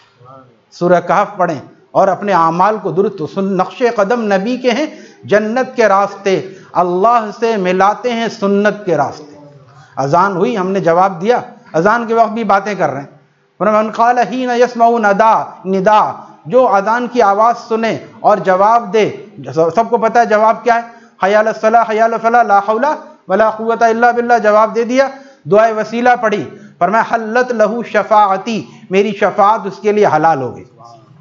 سورہ کہف پڑھیں اور اپنے اعمال کو درست. نقش قدم نبی کے ہیں جنت کے راستے، اللہ سے ملاتے ہیں سنت کے راستے. اذان ہوئی، ہم نے جواب دیا، اذان کے وقت بھی باتیں کر رہے ہیں. من قال حین یسمع ندا، جو اذان کی آواز سنے اور جواب دے. سب کو پتہ ہے جواب کیا ہے، حی علی الصلاۃ حی علی الفلاح لا حول ولا قوت الا باللہ. جواب دے دیا، دعائے وسیلہ پڑھی، فرمایا حلت لہ شفاعتی، میری شفاعت اس کے لیے حلال ہو گئی.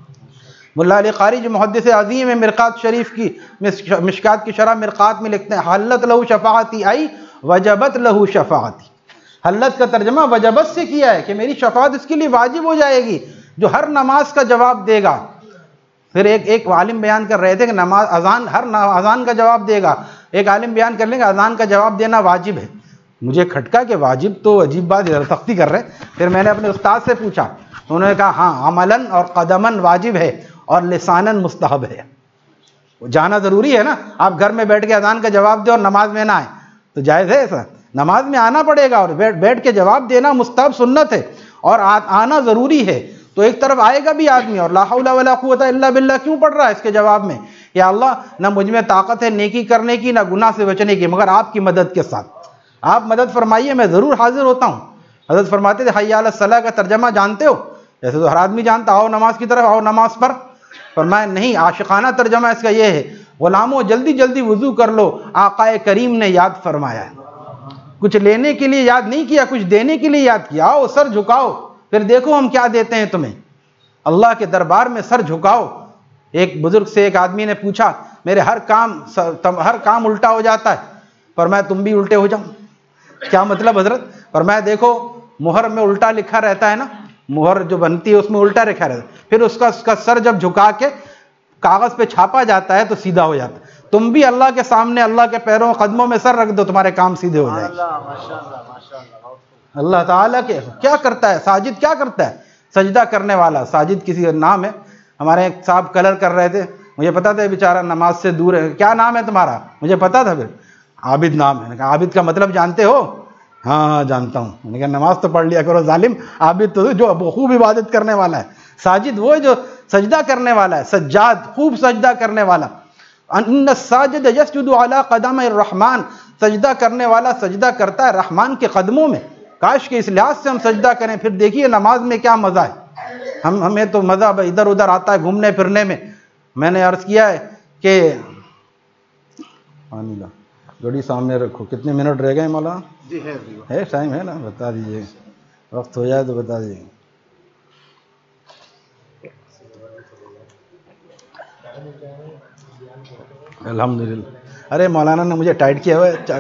ملا علی قاری جو محدث عظیم ہے، مرقات شریف کی مشکات کی شرح مرقات میں لکھتے ہیں حلت لہ شفاعتی ای وجبت لہ شفاعتی. حلت کا ترجمہ وجبت سے کیا ہے کہ میری شفاعت اس کے لیے واجب ہو جائے گی جو ہر نماز کا جواب دے گا. پھر ایک عالم بیان کر رہے تھے کہ نماز اذان ہر اذان کا جواب دے گا. ایک عالم بیان کر لیں کہ اذان کا جواب دینا واجب ہے. مجھے کھٹکا کہ واجب تو عجیب بات، سختی کر رہے. پھر میں نے اپنے استاد سے پوچھا، انہوں نے کہا ہاں عملاً اور قدماً واجب ہے اور لساناً مستحب ہے. جانا ضروری ہے نا. آپ گھر میں بیٹھ کے اذان کا جواب دیں اور نماز میں نہ آئیں تو جائز ہے ایسا؟ نماز میں آنا پڑے گا، اور بیٹھ کے جواب دینا مستحب سنت ہے، اور آنا ضروری ہے. تو ایک طرف آئے گا بھی آدمی اور لا حول ولا قوت الا باللہ کیوں پڑھ رہا ہے اس کے جواب میں، یا اللہ نہ مجھ میں طاقت ہے نیکی کرنے کی نہ گناہ سے بچنے کی، مگر آپ کی مدد کے ساتھ آپ مدد فرمائیے، میں ضرور حاضر ہوتا ہوں. حضرت فرماتے تھے حی علی الصلاۃ کا ترجمہ جانتے ہو؟ جیسے تو ہر آدمی جانتا، آؤ نماز کی طرف، آؤ نماز پر. فرمایا نہیں، عاشقانہ ترجمہ اس کا یہ ہے، غلاموں جلدی جلدی وضو کر لو، آقا کریم نے یاد فرمایا ہے. کچھ لینے کے لیے یاد نہیں کیا، کچھ دینے کے لیے یاد کیا. آؤ سر جھکاؤ، پھر دیکھو ہم کیا دیتے ہیں تمہیں. اللہ کے دربار میں سر جھکاؤ. ایک بزرگ سے ایک آدمی نے پوچھا میرے ہر کام الٹا ہو جاتا ہے. فرمایا تم بھی الٹے ہو جاؤ. کیا مطلب حضرت؟ فرمایا دیکھو مہر میں الٹا لکھا رہتا ہے نا، مہر جو بنتی ہے اس میں الٹا لکھا رہتا ہے، پھر اس کا سر جب جھکا کے کاغذ پہ چھاپا جاتا ہے تو سیدھا ہو جاتا ہے. تم بھی اللہ کے سامنے اللہ کے پیروں قدموں میں سر رکھ دو، تمہارے کام سیدھے ہو جائیں. اللہ تعالیٰ کے کیا کرتا ہے ساجد، کیا کرتا ہے سجدہ کرنے والا. ساجد کسی کا نام ہے. ہمارے ایک صاحب کلر کر رہے تھے، مجھے پتا تھا بیچارہ نماز سے دور ہے. کیا نام ہے تمہارا؟ مجھے پتا تھا. پھر عابد نام ہے. میں نے کہا عابد کا مطلب جانتے ہو؟ ہاں جانتا ہوں. میں نے کہا نماز تو پڑھ لیا کرو ظالم. عابد تو جو خوب عبادت کرنے والا ہے. ساجد وہ جو سجدہ کرنے والا ہے. سجاد خوب سجدہ کرنے والا. ان الساجد یسجد علی قدم الرحمن، سجدہ کرنے والا سجدہ کرتا ہے رحمان کے قدموں میں. کاش کہ اس لحاظ سے ہم سجدہ کریں. پھر دیکھیے نماز میں کیا مزہ ہے. ہمیں تو مزہ ادھر ادھر آتا ہے گھومنے پھرنے میں. میں نے عرض کیا ہے کہ پانی لا گھڑی سامنے رکھو. کتنے منٹ رہ گئے مولانا؟ جی ہے ٹائم ہے نا؟ بتا دیجیے، وقت ہو جائے تو بتا دیجیے. الحمدللہ. ارے مولانا نے مجھے ٹائٹ کیا ہوا ہے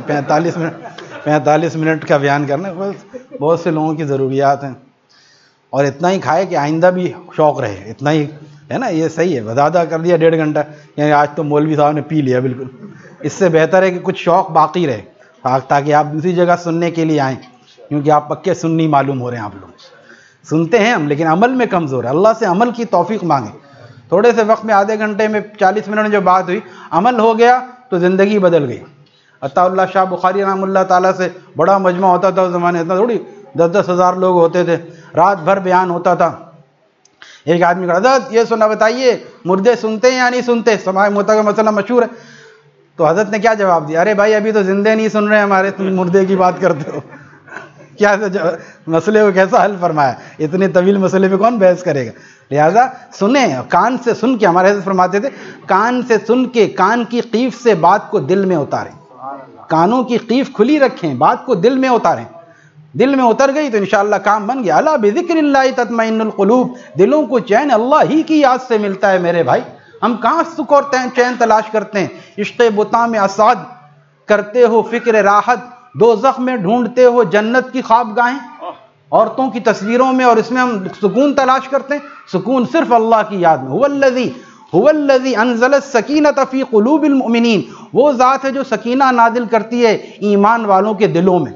45 منٹ کا بیان کرنا. بہت سے لوگوں کی ضروریات ہیں، اور اتنا ہی کھائے کہ آئندہ بھی شوق رہے. اتنا ہی ہے نا، یہ صحیح ہے. زیادہ کر دیا 1.5 گھنٹہ، یعنی آج تو مولوی صاحب نے پی لیا بالکل. اس سے بہتر ہے کہ کچھ شوق باقی رہے تاکہ آپ دوسری جگہ سننے کے لیے آئیں. کیونکہ آپ پکے سنی معلوم ہو رہے ہیں. آپ لوگ سنتے ہیں ہم، لیکن عمل میں کمزور ہے. اللہ سے عمل کی توفیق مانگیں. تھوڑے سے وقت میں آدھے گھنٹے میں 40 منٹ میں جو بات ہوئی، عمل ہو گیا تو زندگی بدل گئی. عطا اللہ شاہ بخاری رحمہ اللہ تعالیٰ سے بڑا مجمع ہوتا تھا اس زمانے. اتنا تھوڑی 10-10 ہزار لوگ ہوتے تھے. رات بھر بیان ہوتا تھا. ایک آدمی کا حضرت یہ سنا بتائیے مردے سنتے ہیں یا نہیں سنتے؟ سماع موتیٰ کا مسئلہ مشہور ہے. تو حضرت نے کیا جواب دیا؟ ارے بھائی ابھی تو زندے نہیں سن رہے ہمارے، تم مردے کی بات کرتے ہو. کیا مسئلے کو کیسا حل فرمایا؟ اتنے طویل مسئلے پہ کون بحث کرے گا؟ لہذا سنیں، کان سے سن کے. ہمارے حضرت فرماتے تھے کان سے سن کے کان کی قیف سے بات کو دل میں اتاریں. کانوں کی قیف کھلی رکھیں، بات کو دل میں اتاریں. دل میں اتر گئی تو انشاءاللہ کام بن گیا. الا بذکر اللہ تطمئن القلوب، دلوں کو چین اللہ ہی کی یاد سے ملتا ہے میرے بھائی. ہم کہاں سکھ اور چین تلاش کرتے ہیں؟ عشق بتاں میں اسعد کرتے ہو فکر راحت، دوزخ میں ڈھونڈتے ہو جنت کی خوابگاہیں. عورتوں کی تصویروں میں اور اس میں ہم سکون تلاش کرتے ہیں. سکون صرف اللہ کی یاد میں. هو الذی انزل السکینۃ فی قلوب المؤمنین، وہ ذات ہے جو سکینہ نازل کرتی ہے ایمان والوں کے دلوں میں.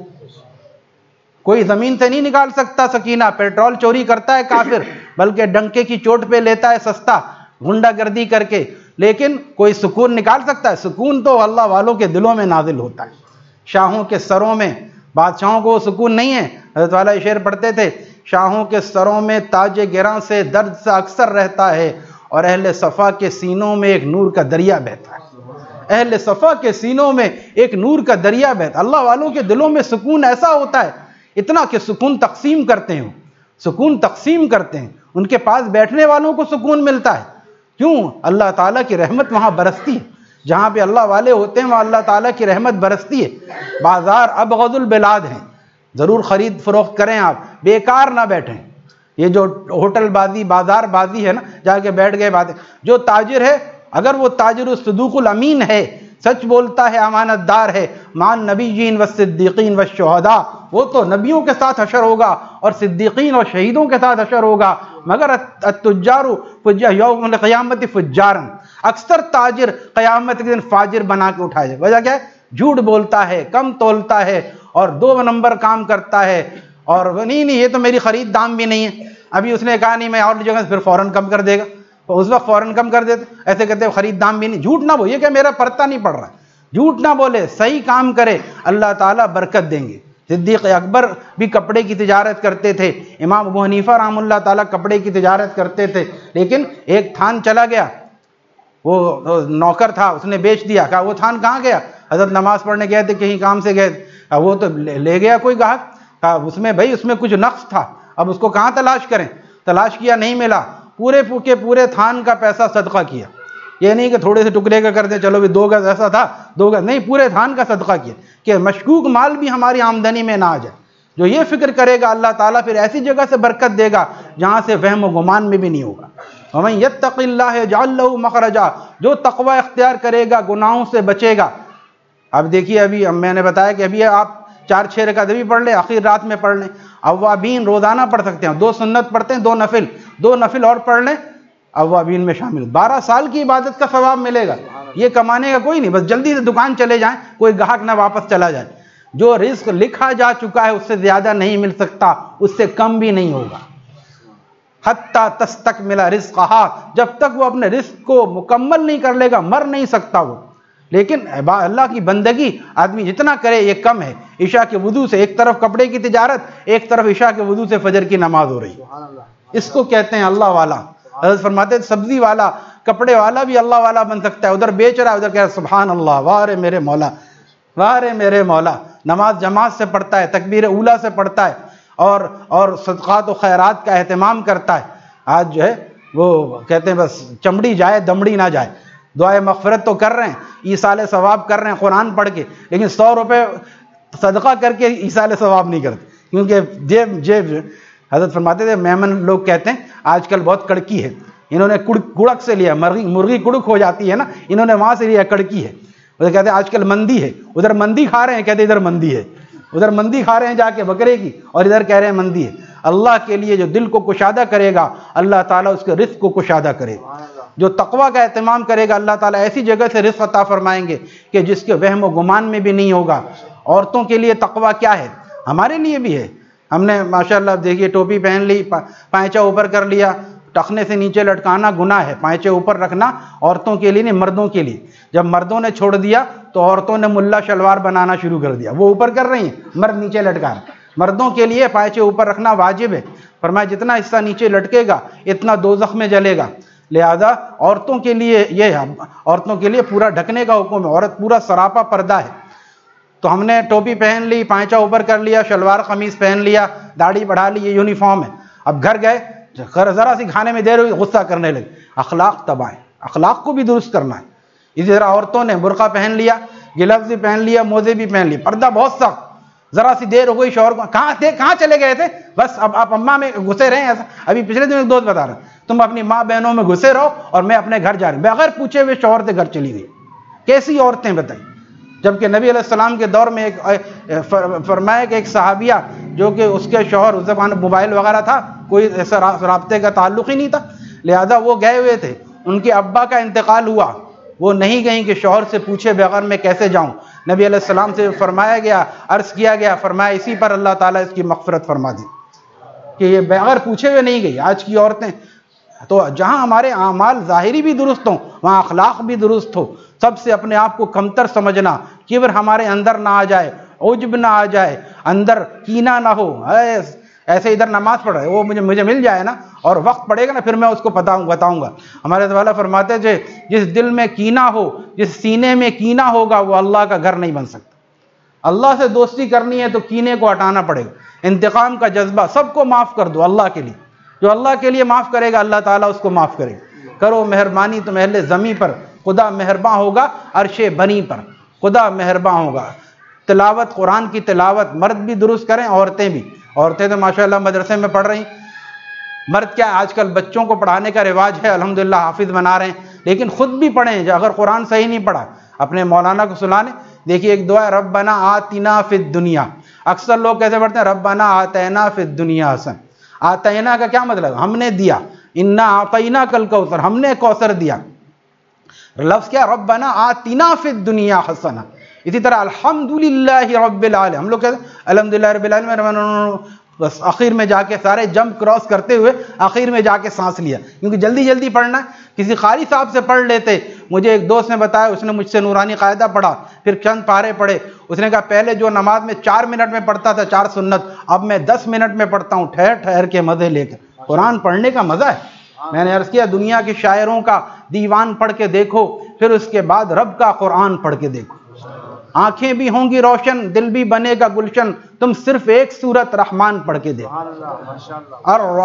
کوئی زمین سے نہیں نکال سکتا سکینہ. پیٹرول چوری کرتا ہے کافر، بلکہ ڈنکے کی چوٹ پہ لیتا ہے سستا غنڈہ گردی کر کے. لیکن کوئی سکون نکال سکتا ہے؟ سکون تو اللہ والوں کے دلوں میں نازل ہوتا ہے. شاہوں کے سروں میں، بادشاہوں کو سکون نہیں ہے. حضرت والا یہ شعر پڑھتے تھے شاہوں کے سروں میں تاج گراں سے درد سا اکثر رہتا ہے، اور اہل صفا کے سینوں میں ایک نور کا دریا بہتا ہے. اہل صفا کے سینوں میں ایک نور کا دریا بہتا ہے. اللہ والوں کے دلوں میں سکون ایسا ہوتا ہے اتنا کہ سکون تقسیم کرتے ہیں. سکون تقسیم کرتے ہیں. ان کے پاس بیٹھنے والوں کو سکون ملتا ہے. کیوں؟ اللہ تعالیٰ کی رحمت وہاں برستی ہے. جہاں پہ اللہ والے ہوتے ہیں وہاں اللہ تعالیٰ کی رحمت برستی ہے. بازار ابغض البلاد ہیں. ضرور خرید فروخت کریں آپ، بیکار نہ بیٹھیں. یہ جو ہوٹل بازی بازار بازی ہے نا، جا کے بیٹھ گئے باتیں. جو تاجر ہے اگر وہ تاجر الصدوق الامین ہے، سچ بولتا ہے، امانت دار ہے، مان نبیین والصدیقین والشہداء، وہ تو نبیوں کے ساتھ حشر ہوگا اور صدیقین اور شہیدوں کے ساتھ حشر ہوگا. مگر التجار یوم القیامت فجارا، اکثر تاجر قیامت کے دن فاجر بنا کے اٹھائے جائے. وجہ کیا ہے؟ جھوٹ بولتا ہے، کم تولتا ہے اور 2 نمبر کام کرتا ہے. اور نہیں یہ تو میری خرید دام بھی نہیں ہے. ابھی اس نے کہا نہیں میں اور جگہ سے، پھر فوراً کم کر دے گا. تو اس وقت فوراً کم کر دیتے. ایسے کہتے ہیں خرید دام بھی نہیں. جھوٹ نہ بولے کہ میرا پرتا نہیں پڑ رہا ہے. جھوٹ نہ بولے، صحیح کام کرے، اللہ تعالیٰ برکت دیں گے. صدیق اکبر بھی کپڑے کی تجارت کرتے تھے. امام ابو حنیفہ رحمہ اللہ تعالیٰ کپڑے کی تجارت کرتے تھے. لیکن ایک تھان چلا گیا، وہ نوکر تھا، اس نے بیچ دیا. کہا وہ تھان کہاں گیا؟ حضرت نماز پڑھنے گئے تھے، کہیں کام سے گئے تھے. وہ تو لے گیا کوئی گاہک. کہا اس میں بھائی اس میں کچھ نقص تھا، اب اس کو کہاں تلاش کریں؟ تلاش کیا نہیں ملا، پورے کے پورے تھان کا پیسہ صدقہ کیا. یہ نہیں کہ تھوڑے سے ٹکڑے کا کر دیں، چلو بھی 2 گز ایسا تھا 2 گز نہیں، پورے تھان کا صدقہ کیا کہ مشکوک مال بھی ہماری آمدنی میں نہ آ جائے. جو یہ فکر کرے گا اللہ تعالیٰ پھر ایسی جگہ سے برکت دے گا جہاں سے وہم و گمان میں بھی نہیں ہوگا. وَمَن يَتَّقِ اللَّهَ يَجْعَل لَّهُ مَخْرَجًا، جو تقوی اختیار کرے گا گناہوں سے بچے گا. اب دیکھیے ابھی میں نے بتایا کہ ابھی آپ 4-6 رکعت بھی پڑھ لیں، آخر رات میں پڑھ لیں. اوابین روزانہ پڑھ سکتے ہیں، 2 سنت پڑھتے ہیں، 2 نفل اور پڑھ لیں، اوابین میں شامل. 12 سال کی عبادت کا ثواب ملے گا. یہ کمانے کا کوئی نہیں، بس جلدی سے دکان چلے جائیں، کوئی گاہک نہ واپس چلا جائے. جو رزق لکھا جا چکا ہے اس سے زیادہ نہیں مل سکتا، اس سے کم بھی نہیں ہوگا. حتیٰ تستکمل رزقہا، جب تک وہ اپنے رزق کو مکمل نہیں کر لے گا مر نہیں سکتا وہ. لیکن اللہ کی بندگی آدمی جتنا کرے یہ کم ہے. عشاء کے وضو سے ایک طرف کپڑے کی تجارت، ایک طرف عشاء کے وضو سے فجر کی نماز ہو رہی ہے. اس کو کہتے ہیں اللہ والا. حضرت فرماتے ہیں سبزی والا، کپڑے والا بھی اللہ والا بن سکتا ہے. ادھر بیچ رہا ہے، ادھر کہہ رہا ہے سبحان اللہ، واہ رے میرے مولا، واہ رے میرے مولا. نماز جماعت سے پڑھتا ہے، تکبیر اولیٰ سے پڑھتا ہے، اور صدقات و خیرات کا اہتمام کرتا ہے. آج جو ہے وہ کہتے ہیں بس چمڑی جائے دمڑی نہ جائے. دعائے مغفرت تو کر رہے ہیں، ایصال ثواب کر رہے ہیں قرآن پڑھ کے، لیکن 100 روپے صدقہ کر کے ایصال ثواب نہیں کرتے، کیونکہ جیب حضرت فرماتے تھے میمن لوگ کہتے ہیں آج کل بہت کڑکی ہے، انہوں نے کڑک سے لیا، مرغی کڑک ہو جاتی ہے نا، انہوں نے وہاں سے لیا کڑکی ہے. وہ کہتے ہیں آج کل مندی ہے، ادھر مندی کھا رہے ہیں، کہتے ادھر مندی ہے، ادھر مندی کھا رہے ہیں جا کے بکرے کی، اور ادھر کہہ رہے ہیں مندی ہے. اللہ کے لیے جو دل کو کشادہ کرے گا اللہ تعالیٰ اس کے رزق کو کشادہ کرے گا. جو تقوی کا اہتمام کرے گا اللہ تعالیٰ ایسی جگہ سے رزق عطا فرمائیں گے کہ جس کے وہم و گمان میں بھی نہیں ہوگا. عورتوں کے لیے تقوی کیا ہے؟ ہمارے لیے بھی ہے. ہم نے ماشاءاللہ دیکھیے ٹوپی پہن لی، پائچہ اوپر کر لیا، ٹخنے سے نیچے لٹکانا گناہ ہے. پائچے اوپر رکھنا عورتوں کے لیے نہیں، مردوں کے لیے. جب مردوں نے چھوڑ دیا تو عورتوں نے ملا شلوار بنانا شروع کر دیا. وہ اوپر کر رہی ہیں، مرد نیچے لٹکا رہے. مردوں کے لیے پائچے اوپر رکھنا واجب ہے. فرمایا جتنا حصہ نیچے لٹکے گا اتنا دوزخ میں جلے گا. لہذا عورتوں کے لیے عورتوں کے لیے پورا ڈھکنے کا حکم ہے. عورت پورا سراپا پردہ ہے. تو ہم نے ٹوپی پہن لی، پائچہ اوپر کر لیا، شلوار قمیص پہن لیا، داڑھی بڑھا لی، یہ یونیفارم ہے. اب گھر گئے، ذرا سی کھانے میں دیر ہوئی غصہ کرنے لگے. اخلاق تباہ ہے، اخلاق کو بھی درست کرنا ہے. اسی طرح عورتوں نے برقع پہن لیا، گلفز بھی پہن لیا، موزے بھی پہن لیے، پردہ بہت سخت. ذرا سی دیر ہو گئی شوہر کو، کہاں چلے گئے تھے؟ بس اب آپ اماں میں گھسے رہے ہیں. ایسا ابھی پچھلے دن ایک دوست بتا رہا تم اپنی ماں بہنوں میں گھسے رہو اور میں اپنے گھر جا رہی ہوں. بغیر پوچھے ہوئے شوہر سے گھر چلی گئی. کیسی عورتیں بتائیں. جبکہ نبی علیہ السلام کے دور میں فرمایا کہ ایک صحابیہ جو کہ اس کے شوہر اس زمانے موبائل وغیرہ تھا، کوئی ایسا رابطے کا تعلق ہی نہیں تھا، لہذا وہ گئے ہوئے تھے. ان کے ابا کا انتقال ہوا، وہ نہیں گئیں کہ شوہر سے پوچھے بغیر میں کیسے جاؤں. نبی علیہ السلام سے فرمایا گیا، عرض کیا گیا، فرمایا اسی پر اللہ تعالیٰ اس کی مغفرت فرما دی کہ یہ بغیر پوچھے ہوئے نہیں گئی. آج کی عورتیں تو جہاں ہمارے اعمال ظاہری بھی درست ہوں وہاں اخلاق بھی درست ہو. سب سے اپنے آپ کو کمتر سمجھنا، کبر ہمارے اندر نہ آ جائے، عجب نہ آ جائے، اندر کینہ نہ ہو. ایسے ادھر نماز پڑھ رہے وہ مجھے مل جائے نا اور وقت پڑے گا نا پھر میں اس کو بتاؤں گا. ہمارے والا فرماتے تھے جس دل میں کینہ ہو، جس سینے میں کینہ ہوگا وہ اللہ کا گھر نہیں بن سکتا. اللہ سے دوستی کرنی ہے تو کینے کو ہٹانا پڑے گا. انتقام کا جذبہ، سب کو معاف کر دو اللہ کے لیے. جو اللہ کے لیے معاف کرے گا اللہ تعالیٰ اس کو معاف کرے گا. کرو مہربانی تم اہل زمیں پر، خدا مہرباں ہوگا عرش بنی پر، خدا مہرباں ہوگا. تلاوت، قرآن کی تلاوت مرد بھی درست کریں، عورتیں بھی. عورتیں تو ماشاءاللہ مدرسے میں پڑھ رہی. مرد کیا آج کل بچوں کو پڑھانے کا رواج ہے، الحمدللہ حافظ بنا رہے ہیں، لیکن خود بھی پڑھیں. اگر قرآن صحیح نہیں پڑھا اپنے مولانا کو سنانے. دیکھیے ایک دعا ہے ربنا آتنا فی الدنیا. اکثر لوگ کیسے پڑھتے ہیں ربنا آتینا فی الدنیا حسن. آتینا کا کیا مطلب؟ ہم نے دیا. انا اعطینا کل کوثر، ہم نے کوثر دیا. لفظ کیا؟ ربنا آتنا فی الدنیا حسنہ. اسی طرح الحمدللہ رب العالمین، ہم لوگ کہتے ہیں الحمدللہ رب العالمین، بس آخر میں جا کے سارے جمپ کراس کرتے ہوئے آخر میں جا کے سانس لیا، کیونکہ جلدی جلدی پڑھنا ہے. کسی قاری صاحب سے پڑھ لیتے. مجھے ایک دوست نے بتایا، اس نے مجھ سے نورانی قاعدہ پڑھا، پھر چند پارے پڑھے. اس نے کہا پہلے جو نماز میں 4 منٹ میں پڑھتا تھا 4 سنت، اب میں 10 منٹ میں پڑھتا ہوں ٹھہر ٹھہر کے مزے لے کر. قرآن پڑھنے کا مزہ ہے. میں نے عرض کیا دنیا کے شاعروں کا دیوان پڑھ کے دیکھو، پھر اس کے بعد رب کا قرآن پڑھ کے دیکھو. آنکھیں بھی ہوں گی روشن، دل بھی بنے گا گلشن، تم صرف ایک سورت رحمان پڑھ کے دیکھو۔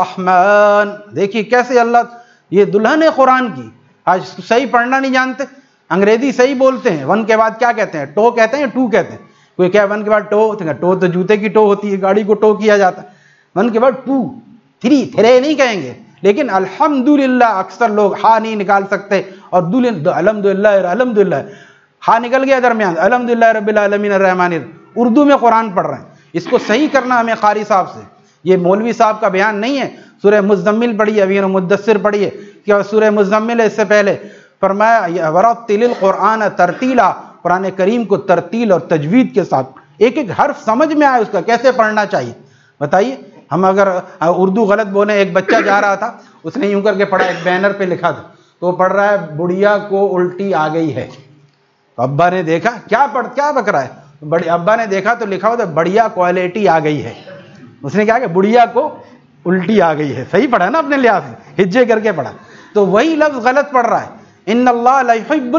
الرحمن، دیکھیے کیسے اللہ، یہ دلہن ہے قرآن کی۔ آج صحیح پڑھنا نہیں جانتے، انگریزی صحیح بولتے ہیں، ون کے بعد کیا کہتے ہیں؟ ٹو کہتے ہیں یا ٹو کہتے ہیں؟ کوئی کہے ون کے بعد ٹو، ٹو تو جوتے کی ٹو ہوتی ہے، گاڑی کو ٹو کیا جاتا ہے، ون کے بعد ٹو، تھری، تھرے نہیں کہیں گے۔ لیکن الحمدللہ اکثر لوگ ہا نہیں نکال سکتے، اور الحمدللہ، الحمدللہ ہا نکل گیا درمیان، الحمدللہ رب العالمین الرحمن الرحیم، اردو میں قرآن پڑھ رہے ہیں۔ اس کو صحیح کرنا ہمیں قاری صاحب سے، یہ مولوی صاحب کا بیان نہیں ہے۔ سورہ مزمل پڑھیے، ابھی مدثر پڑھیے، کیا سورہ مزمل ہے، اس سے پہلے فرمایا ورتل القرآن ترتیلا، قرآن کریم کو ترتیل اور تجوید کے ساتھ ایک ایک حرف سمجھ میں آئے اس کا کیسے پڑھنا چاہیے۔ بتائیے، ہم اگر اردو غلط بولیں، ایک بچہ جا رہا تھا، اس نے یوں کر کے پڑھا، ایک بینر پہ لکھا تھا، تو وہ پڑھ رہا ہے بڑھیا کو الٹی آ گئی ہے۔ تو ابا نے دیکھا کیا بک رہا ہے، بڑے ابا نے دیکھا تو لکھا ہوا تھا بڑھیا کوالٹی آ گئی ہے۔ اس نے کہا کہ بڑھیا کو الٹی آ گئی ہے، صحیح پڑھا نا اپنے لحاظ سے، ہجے کر کے پڑھا، تو وہی لفظ غلط پڑھ رہا ہے۔ ان اللہ لا يحب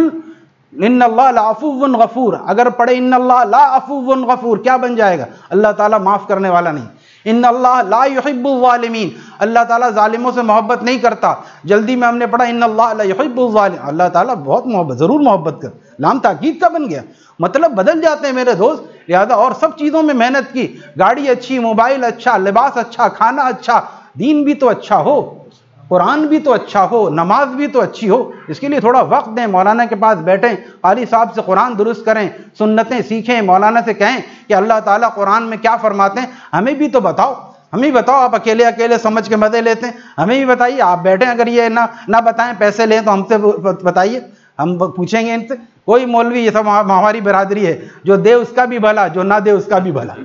ان اللہ لعفو غفور، اگر پڑھے ان اللہ لا عفو غفور کیا بن جائے گا؟ اللہ تعالیٰ معاف کرنے والا نہیں۔ ان اللہ لا يحب الظالمین، اللہ تعالیٰ ظالموں سے محبت نہیں کرتا۔ جلدی میں ہم نے پڑھا ان اللہ لا يحب الظالمین، اللہ تعالیٰ بہت محبت، ضرور محبت کر، لام تاکید کا بن گیا، مطلب بدل جاتے ہیں میرے دوست۔ لہذا اور سب چیزوں میں محنت کی، گاڑی اچھی، موبائل اچھا، لباس اچھا، کھانا اچھا، دین بھی تو اچھا ہو، قرآن بھی تو اچھا ہو، نماز بھی تو اچھی ہو۔ اس کے لیے تھوڑا وقت دیں، مولانا کے پاس بیٹھیں، قاری صاحب سے قرآن درست کریں، سنتیں سیکھیں، مولانا سے کہیں کہ اللہ تعالیٰ قرآن میں کیا فرماتے ہیں، ہمیں بھی تو بتاؤ، ہمیں بتاؤ۔ آپ اکیلے سمجھ کے مزے لیتے ہیں، ہمیں بھی بتائیے۔ آپ بیٹھیں، اگر یہ نہ بتائیں، پیسے لیں تو ہم سے بتائیے، ہم پوچھیں گے ان سے۔ کوئی مولوی، یہ سب ہماری برادری ہے، جو دے اس کا بھی بھلا، جو نہ دے اس کا بھی بھلا۔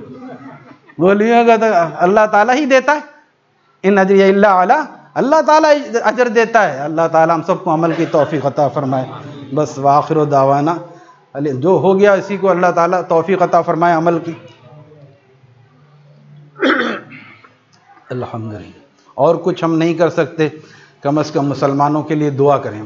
مولویوں کا تو اللہ تعالیٰ ہی دیتا ہے، ان اجری الا علی، اللہ تعالیٰ اجر دیتا ہے۔ اللہ تعالیٰ ہم سب کو عمل کی توفیق عطا فرمائے۔ بس وآخر دعوانا، جو ہو گیا اسی کو اللہ تعالیٰ توفیق عطا فرمائے عمل کی۔ الحمدللہ، اور کچھ ہم نہیں کر سکتے، کم از کم مسلمانوں کے لیے دعا کریں۔